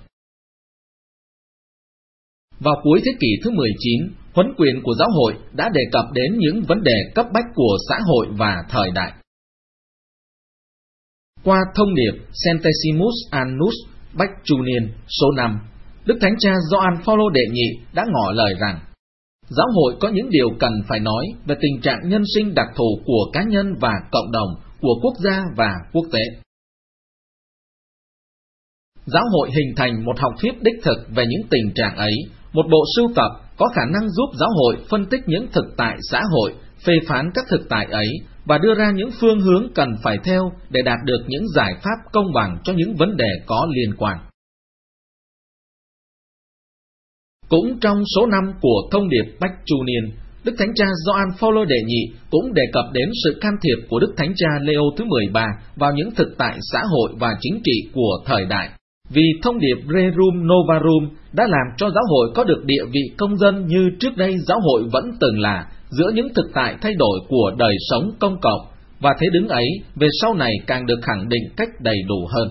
Speaker 5: Vào cuối thế kỷ thứ mười chín, huấn quyền của giáo hội đã đề cập đến những vấn đề cấp bách của xã hội và thời đại. Qua thông điệp Centesimus Annus Bacchunian số năm, Đức Thánh Cha Gioan Phaolô đệ nhị đã ngỏ lời rằng giáo hội có những điều cần phải nói về tình trạng nhân sinh đặc thù của cá nhân và cộng đồng, của quốc gia và quốc tế. Giáo hội hình thành một học thuyết đích thực về những tình trạng ấy, một bộ sưu tập có khả năng giúp giáo hội phân tích những thực tại xã hội, phê phán các thực tại ấy, và đưa ra những phương hướng cần phải theo để đạt được những giải pháp công bằng cho những vấn đề có liên quan. Cũng trong số năm của thông điệp Bacchunian, Đức Thánh Cha Gioan Phaolô đệ nhị cũng đề cập đến sự can thiệp của Đức Thánh Cha Leo thứ mười ba vào những thực tại xã hội và chính trị của thời đại, vì thông điệp Rerum Novarum đã làm cho giáo hội có được địa vị công dân như trước đây giáo hội vẫn từng là, giữa những thực tại thay đổi của đời sống công cộng, và thế đứng ấy về sau này càng được khẳng định cách đầy đủ hơn.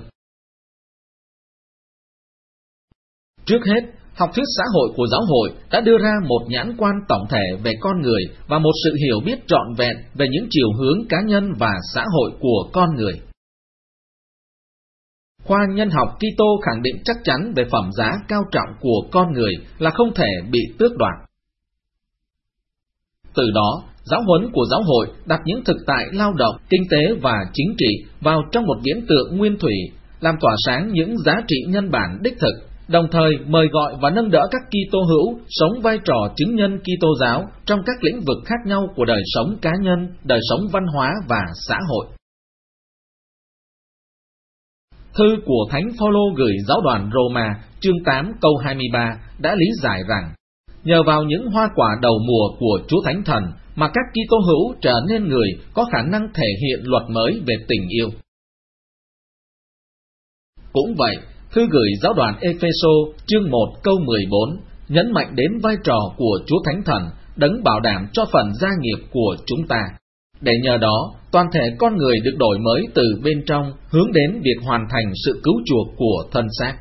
Speaker 5: Trước hết, học thuyết xã hội của giáo hội đã đưa ra một nhãn quan tổng thể về con người và một sự hiểu biết trọn vẹn về những chiều hướng cá nhân và xã hội của con người. Khoa nhân học Kitô khẳng định chắc chắn về phẩm giá cao trọng của con người là không thể bị tước đoạt. Từ đó, giáo huấn của giáo hội đặt những thực tại lao động, kinh tế và chính trị vào trong một viễn tượng nguyên thủy, làm tỏa sáng những giá trị nhân bản đích thực, đồng thời mời gọi và nâng đỡ các Kitô hữu sống vai trò chứng nhân Kitô giáo trong các lĩnh vực khác nhau của đời sống cá nhân, đời sống văn hóa và xã hội. Thư của Thánh Phaolô gửi giáo đoàn Roma, chương tám câu hai mươi ba đã lý giải rằng nhờ vào những hoa quả đầu mùa của Chúa Thánh Thần mà các Kitô hữu trở nên người có khả năng thể hiện luật mới về tình yêu. Cũng vậy, thư gửi giáo đoàn Epheso chương một câu mười bốn nhấn mạnh đến vai trò của Chúa Thánh Thần đấng bảo đảm cho phần gia nghiệp của chúng ta, để nhờ đó toàn thể con người được đổi mới từ bên trong hướng đến việc hoàn thành sự cứu chuộc của thân xác.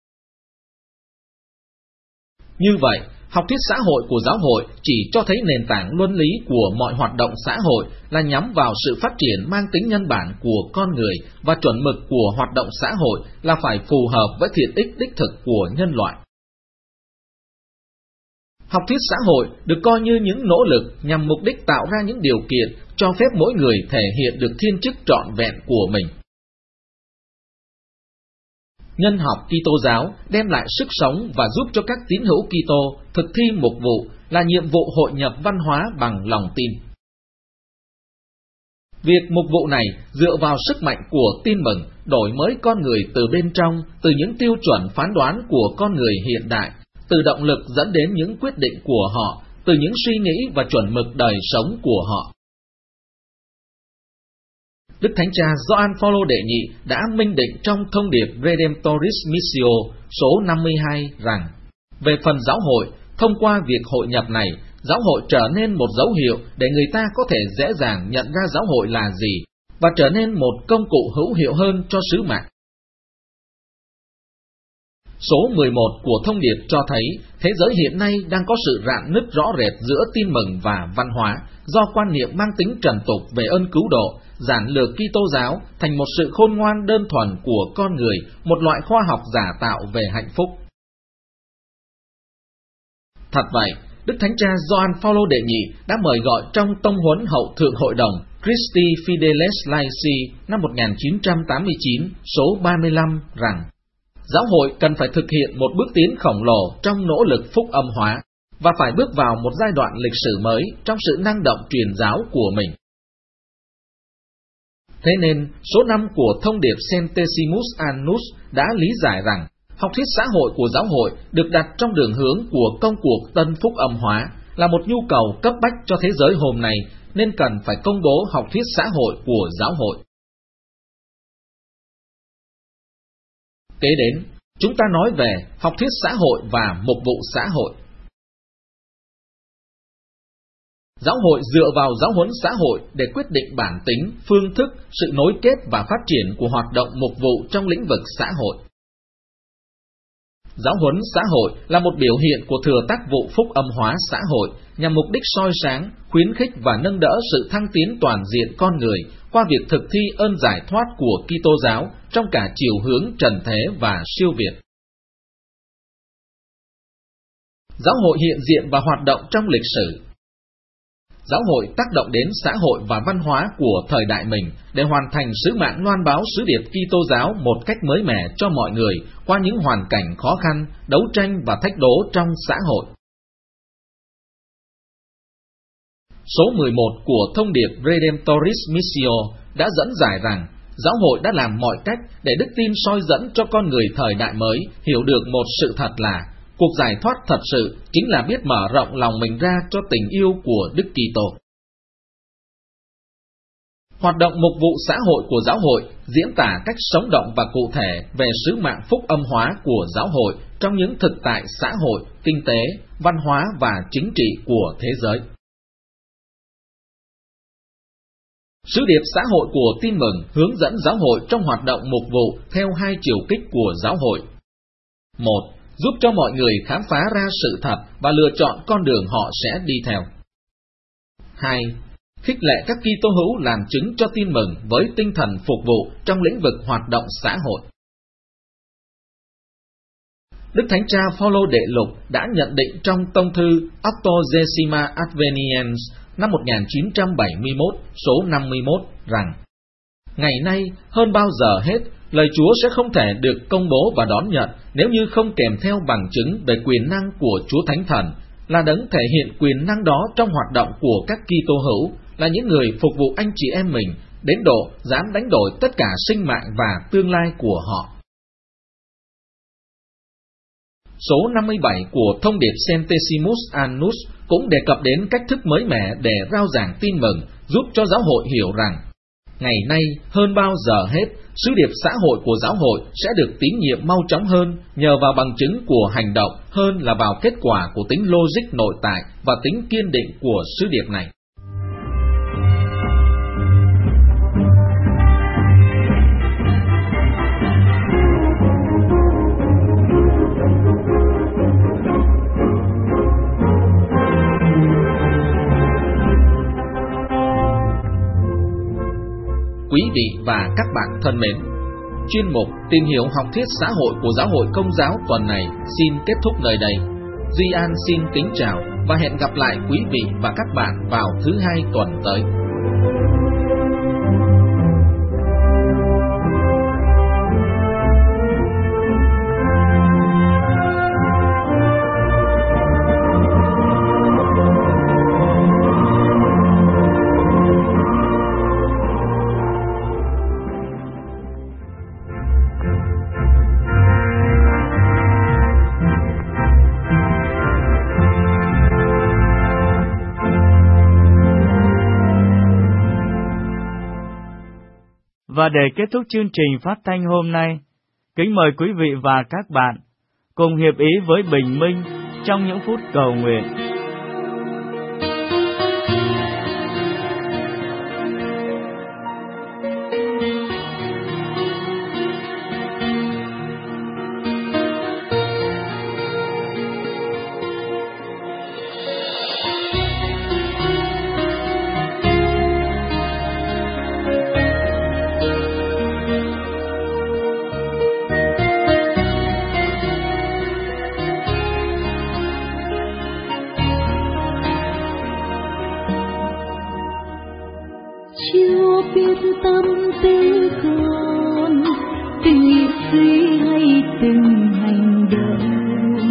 Speaker 5: Như vậy, học thuyết xã hội của giáo hội chỉ cho thấy nền tảng luân lý của mọi hoạt động xã hội là nhắm vào sự phát triển mang tính nhân bản của con người, và chuẩn mực của hoạt động xã hội là phải phù hợp với thiện ích đích thực của nhân loại. Học thuyết xã hội được coi như những nỗ lực nhằm mục đích tạo ra những điều kiện cho phép mỗi người thể hiện được thiên chức trọn vẹn của mình. Nhân học Kitô giáo đem lại sức sống và giúp cho các tín hữu Kitô thực thi mục vụ là nhiệm vụ hội nhập văn hóa bằng lòng tin. Việc mục vụ này dựa vào sức mạnh của tin mừng, đổi mới con người từ bên trong, từ những tiêu chuẩn phán đoán của con người hiện đại, từ động lực dẫn đến những quyết định của họ, từ những suy nghĩ và chuẩn mực đời sống của họ. Đức Thánh Cha Gioan Phaolô đệ nhị đã minh định trong thông điệp Redemptoris Missio số năm mươi hai rằng, về phần giáo hội, thông qua việc hội nhập này, giáo hội trở nên một dấu hiệu để người ta có thể dễ dàng nhận ra giáo hội là gì, và trở nên một công cụ hữu hiệu hơn cho sứ mạng. Số mười một của thông điệp cho thấy thế giới hiện nay đang có sự rạn nứt rõ rệt giữa tin mừng và văn hóa, do quan niệm mang tính trần tục về ơn cứu độ, giản lược Kitô giáo thành một sự khôn ngoan đơn thuần của con người, một loại khoa học giả tạo về hạnh phúc. Thật vậy, Đức Thánh Cha Gioan Phaolô đệ nhị đã mời gọi trong tông huấn hậu thượng hội đồng Christi Fideles Laici năm một nghìn chín trăm tám mươi chín số ba mươi lăm rằng, giáo hội cần phải thực hiện một bước tiến khổng lồ trong nỗ lực phúc âm hóa, và phải bước vào một giai đoạn lịch sử mới trong sự năng động truyền giáo của mình. Thế nên, số năm của thông điệp Centesimus Annus đã lý giải rằng, học thuyết xã hội của giáo hội được đặt trong đường hướng của công cuộc tân phúc âm hóa, là một nhu cầu cấp bách cho thế giới hôm nay, nên cần phải công bố học thuyết xã hội của giáo hội. Kế đến, chúng ta nói về học thuyết xã hội và mục vụ xã hội. Giáo hội dựa vào giáo huấn xã hội để quyết định bản tính, phương thức, sự nối kết và phát triển của hoạt động mục vụ trong lĩnh vực xã hội. Giáo huấn xã hội là một biểu hiện của thừa tác vụ phúc âm hóa xã hội, nhằm mục đích soi sáng, khuyến khích và nâng đỡ sự thăng tiến toàn diện con người qua việc thực thi ơn giải thoát của Kitô giáo trong cả chiều hướng trần thế và siêu việt. Giáo hội hiện diện và hoạt động trong lịch sử. Giáo hội tác động đến xã hội và văn hóa của thời đại mình để hoàn thành sứ mạng loan báo sứ điệp Kitô giáo một cách mới mẻ cho mọi người qua những hoàn cảnh khó khăn, đấu tranh và thách đố trong xã hội. Số mười một của thông điệp Redemptoris Missio đã dẫn giải rằng, giáo hội đã làm mọi cách để đức tin soi dẫn cho con người thời đại mới hiểu được một sự thật là cuộc giải thoát thật sự chính là biết mở rộng lòng mình ra cho tình yêu của Đức Kitô. Hoạt động mục vụ xã hội của giáo hội diễn tả cách sống động và cụ thể về sứ mạng phúc âm hóa của giáo hội trong những thực tại xã hội, kinh tế, văn hóa và chính trị của thế giới. Sứ điệp xã hội của tin mừng hướng dẫn giáo hội trong hoạt động mục vụ theo hai chiều kích của giáo hội. Một, giúp cho mọi người khám phá ra sự thật và lựa chọn con đường họ sẽ đi theo. Hai, khích lệ các Kitô hữu làm chứng cho tin mừng với tinh thần phục vụ trong lĩnh vực hoạt động xã hội. Đức Thánh Cha Phaolô đệ lục đã nhận định trong tông thư Octodecima Adveniens năm một nghìn chín trăm bảy mươi mốt số năm mươi mốt rằng, ngày nay hơn bao giờ hết, lời Chúa sẽ không thể được công bố và đón nhận nếu như không kèm theo bằng chứng về quyền năng của Chúa Thánh Thần, là đấng thể hiện quyền năng đó trong hoạt động của các Kitô hữu, là những người phục vụ anh chị em mình, đến độ dám đánh đổi tất cả sinh mạng và tương lai của họ. Số năm mươi bảy của thông điệp Centesimus Annus cũng đề cập đến cách thức mới mẻ để rao giảng tin mừng, giúp cho giáo hội hiểu rằng, ngày nay hơn bao giờ hết, sứ điệp xã hội của giáo hội sẽ được tín nhiệm mau chóng hơn nhờ vào bằng chứng của hành động hơn là vào kết quả của tính logic nội tại và tính kiên định của sứ điệp này. Quý vị và các bạn thân mến, chuyên mục Tìm hiểu học thuyết xã hội của Giáo hội Công giáo tuần này xin kết thúc nơi đây. Duy An xin kính chào và hẹn gặp lại quý vị và các bạn vào thứ hai tuần tới.
Speaker 1: Và để kết thúc chương trình phát thanh hôm nay, kính mời quý vị và các bạn cùng hiệp ý với Bình Minh trong những phút cầu nguyện.
Speaker 3: Chưa biết tâm tư con từng suy hay từng hành động,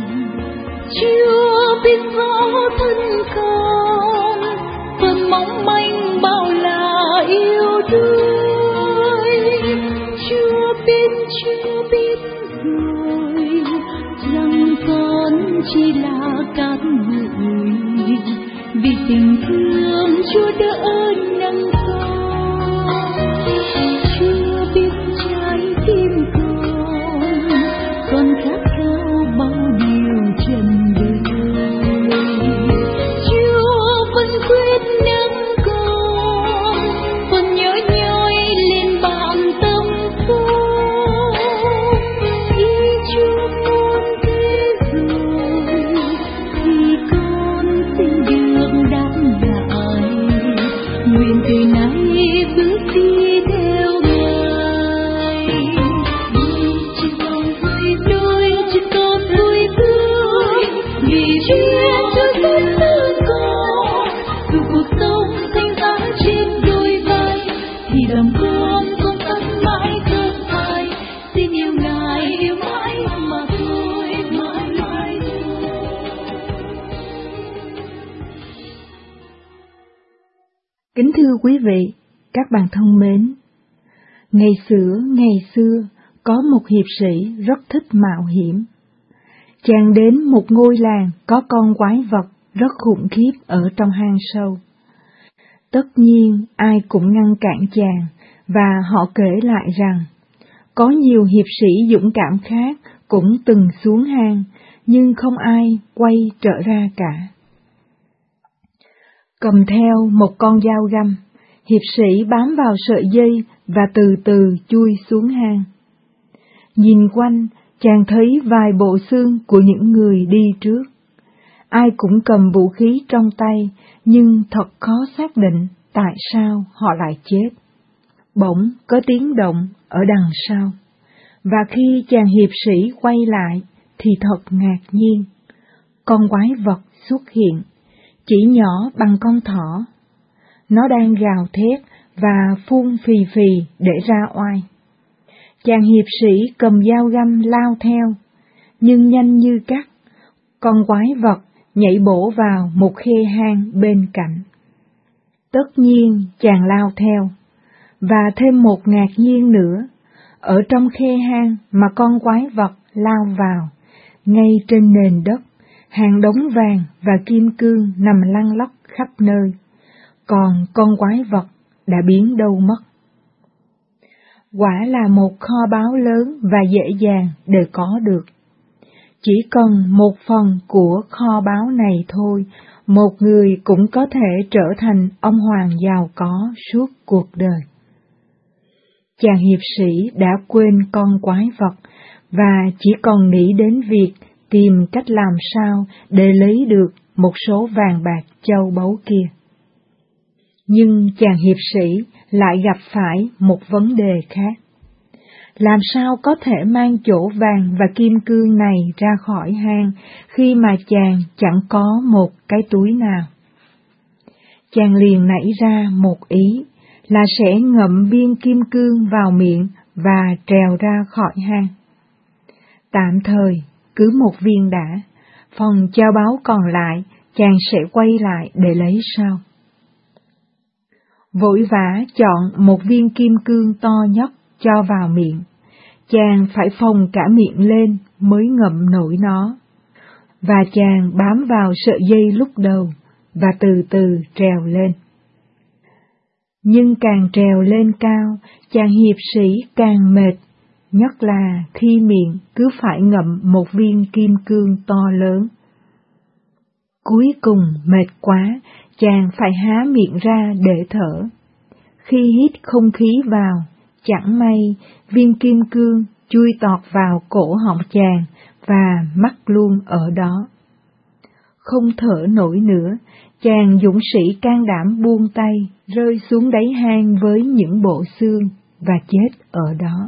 Speaker 3: chưa biết rõ thân con phần mong manh bao là yêu đuối, chưa biết chưa biết rồi rằng con chỉ là cát bụi vì tình thương Chúa đỡ nâng con. Chưa biết trái tim con còn khát khao bao điều trần đời, Chúa vẫn quyết nâng con còn nhớ nhói lên bàn tâm con. Khi Chúa muốn thế rồi thì con xin được đáp lại, nguyện từ nay bước đi theo Ngài. Chỉ còn vui đôi, chỉ còn vui tươi vì Chúa Chúa rất thương con. Dù cuộc sống thanh giá trên đôi vai thì lòng con không tắt mãi không phai. Xin yêu Ngài yêu mãi mà thôi, mãi mãi thôi.
Speaker 4: Kính thưa quý vị, các bạn thân mến, ngày xưa, ngày xưa, có một hiệp sĩ rất thích mạo hiểm. Chàng đến một ngôi làng có con quái vật rất khủng khiếp ở trong hang sâu. Tất nhiên, ai cũng ngăn cản chàng, và họ kể lại rằng, có nhiều hiệp sĩ dũng cảm khác cũng từng xuống hang, nhưng không ai quay trở ra cả. Cầm theo một con dao găm, hiệp sĩ bám vào sợi dây và từ từ chui xuống hang. Nhìn quanh, chàng thấy vài bộ xương của những người đi trước. Ai cũng cầm vũ khí trong tay, nhưng thật khó xác định tại sao họ lại chết. Bỗng có tiếng động ở đằng sau, và khi chàng hiệp sĩ quay lại thì thật ngạc nhiên. Con quái vật xuất hiện, chỉ nhỏ bằng con thỏ. Nó đang gào thét và phun phì phì để ra oai. Chàng hiệp sĩ cầm dao găm lao theo, nhưng nhanh như cắt, con quái vật nhảy bổ vào một khe hang bên cạnh. Tất nhiên chàng lao theo, và thêm một ngạc nhiên nữa, ở trong khe hang mà con quái vật lao vào, ngay trên nền đất, hàng đống vàng và kim cương nằm lăn lóc khắp nơi, còn con quái vật đã biến đâu mất. Quả là một kho báu lớn và dễ dàng để có được. Chỉ cần một phần của kho báu này thôi, một người cũng có thể trở thành ông hoàng giàu có suốt cuộc đời. Chàng hiệp sĩ đã quên con quái vật và chỉ còn nghĩ đến việc tìm cách làm sao để lấy được một số vàng bạc châu báu kia. Nhưng chàng hiệp sĩ lại gặp phải một vấn đề khác. Làm sao có thể mang chỗ vàng và kim cương này ra khỏi hang khi mà chàng chẳng có một cái túi nào? Chàng liền nảy ra một ý là sẽ ngậm viên kim cương vào miệng và trèo ra khỏi hang. Tạm thời, cứ một viên đã, phần châu báu còn lại chàng sẽ quay lại để lấy sau. Vội vã chọn một viên kim cương to nhất cho vào miệng, chàng phải phồng cả miệng lên mới ngậm nổi nó, và chàng bám vào sợi dây lúc đầu và từ từ trèo lên.
Speaker 8: Nhưng càng trèo lên cao, chàng hiệp sĩ càng mệt, nhất là khi miệng cứ phải ngậm một viên kim cương to lớn. Cuối cùng mệt quá, chàng phải há miệng ra để thở. Khi hít không khí vào, chẳng may viên kim cương chui tọt vào cổ họng chàng và mắc luôn ở đó. Không thở nổi nữa, chàng dũng sĩ can đảm buông tay, rơi xuống đáy hang với những bộ xương và chết ở đó.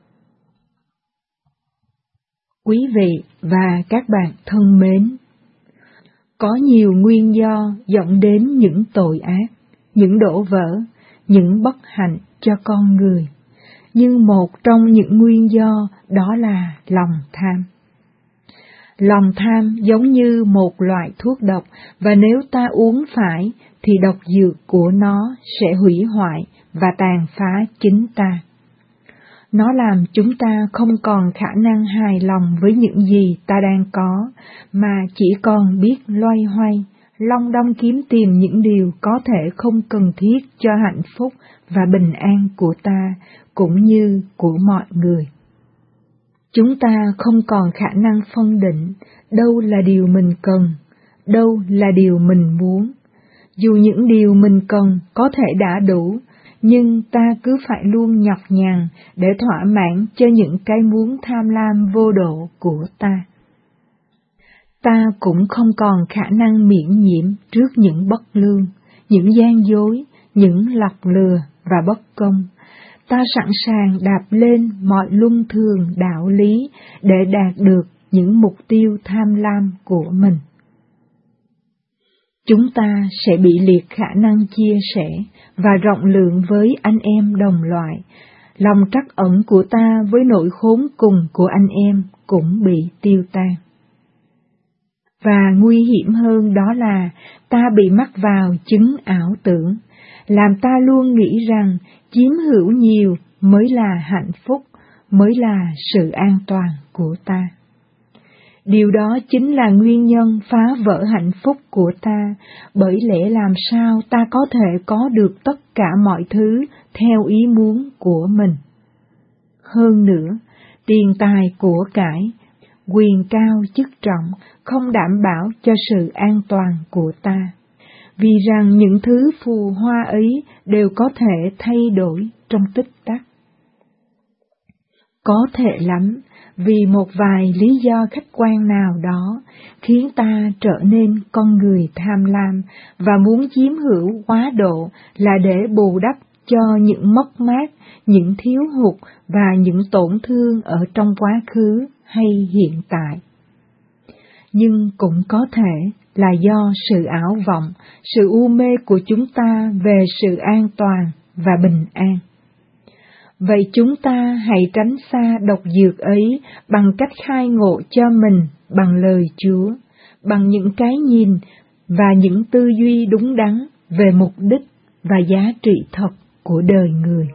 Speaker 8: Quý vị và các bạn thân mến, có nhiều nguyên do dẫn đến những tội ác, những đổ vỡ, những bất hạnh cho con người, nhưng một trong những nguyên do đó là lòng tham. Lòng tham giống như một loại thuốc độc, và nếu ta uống phải thì độc dược của nó sẽ hủy hoại và tàn phá chính ta. Nó làm chúng ta không còn khả năng hài lòng với những gì ta đang có, mà chỉ còn biết loay hoay, long đong kiếm tìm những điều có thể không cần thiết cho hạnh phúc và bình an của ta, cũng như của mọi người. Chúng ta không còn khả năng phân định đâu là điều mình cần, đâu là điều mình muốn. Dù những điều mình cần có thể đã đủ, nhưng ta cứ phải luôn nhọc nhằn để thỏa mãn cho những cái muốn tham lam vô độ của ta. Ta cũng không còn khả năng miễn nhiễm trước những bất lương, những gian dối, những lọc lừa và bất công. Ta sẵn sàng đạp lên mọi luân thường đạo lý để đạt được những mục tiêu tham lam của mình. Chúng ta sẽ bị liệt khả năng chia sẻ và rộng lượng với anh em đồng loại. Lòng trắc ẩn của ta với nỗi khốn cùng của anh em cũng bị tiêu tan. Và nguy hiểm hơn đó là ta bị mắc vào chứng ảo tưởng, làm ta luôn nghĩ rằng chiếm hữu nhiều mới là hạnh phúc, mới là sự an toàn của ta. Điều đó chính là nguyên nhân phá vỡ hạnh phúc của ta, bởi lẽ làm sao ta có thể có được tất cả mọi thứ theo ý muốn của mình. Hơn nữa, tiền tài của cải, quyền cao chức trọng không đảm bảo cho sự an toàn của ta, vì rằng những thứ phù hoa ấy đều có thể thay đổi trong tích tắc. Có thể lắm, vì một vài lý do khách quan nào đó khiến ta trở nên con người tham lam và muốn chiếm hữu quá độ là để bù đắp cho những mất mát, những thiếu hụt và những tổn thương ở trong quá khứ hay hiện tại. Nhưng cũng có thể là do sự ảo vọng, sự u mê của chúng ta về sự an toàn và bình an. Vậy chúng ta hãy tránh xa độc dược ấy bằng cách khai ngộ cho mình bằng lời Chúa, bằng những cái nhìn và những tư duy đúng đắn về mục đích và giá trị thật của đời người.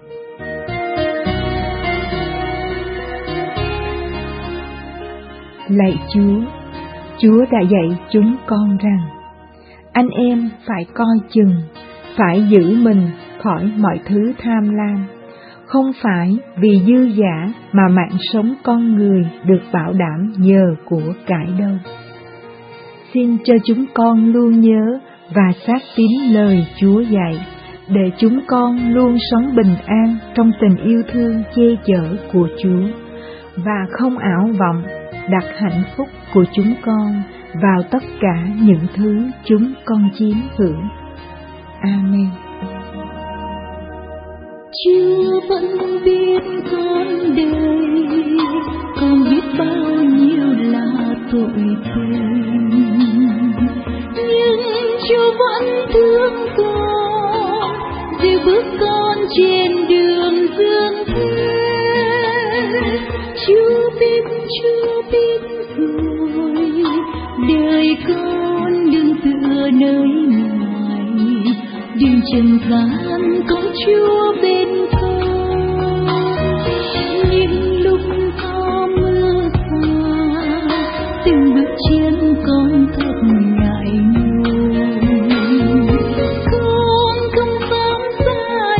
Speaker 8: Lạy Chúa, Chúa đã dạy chúng con rằng, anh em phải coi chừng, phải giữ mình khỏi mọi thứ tham lam, không phải vì dư dả mà mạng sống con người được bảo đảm nhờ của cải đâu. Xin cho chúng con luôn nhớ và xác tín lời Chúa dạy, để chúng con luôn sống bình an trong tình yêu thương che chở của Chúa, và không ảo vọng đặt hạnh phúc của chúng con vào tất cả những thứ chúng con chiếm hữu. Amen.
Speaker 3: Chúa vẫn biết con đời, con biết bao nhiêu là tội tình, nhưng Chúa vẫn thương con, dìu bước con trên đường dương thế. Chúa biết, Chúa biết rồi, đời con đừng tựa nơi ngoài, đừng trần gian có Chúa bên con. Những lúc có mưa xa, từng bước chân con thật ngại ngùng, con không dám xa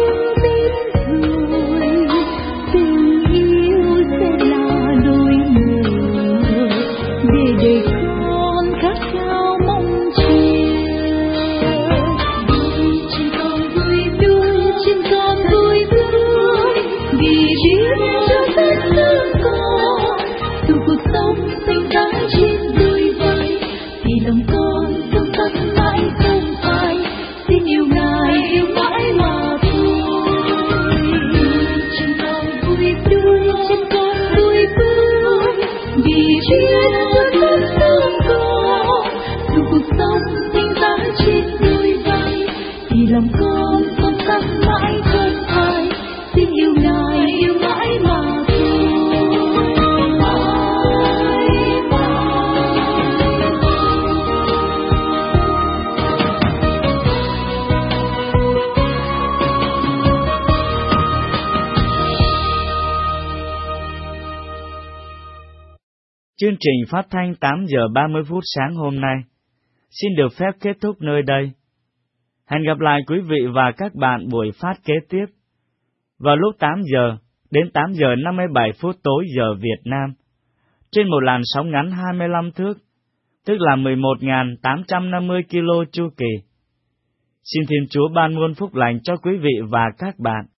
Speaker 1: Chương trình phát thanh tám giờ ba mươi phút sáng hôm nay xin được phép kết thúc nơi đây. Hẹn gặp lại quý vị và các bạn buổi phát kế tiếp vào lúc tám giờ đến tám giờ năm mươi bảy phút tối giờ Việt Nam trên một làn sóng ngắn hai mươi lăm thước, tức là mười một nghìn tám trăm năm mươi ki lô chu kỳ. Xin Thiên Chúa ban muôn phúc lành cho quý vị và các bạn.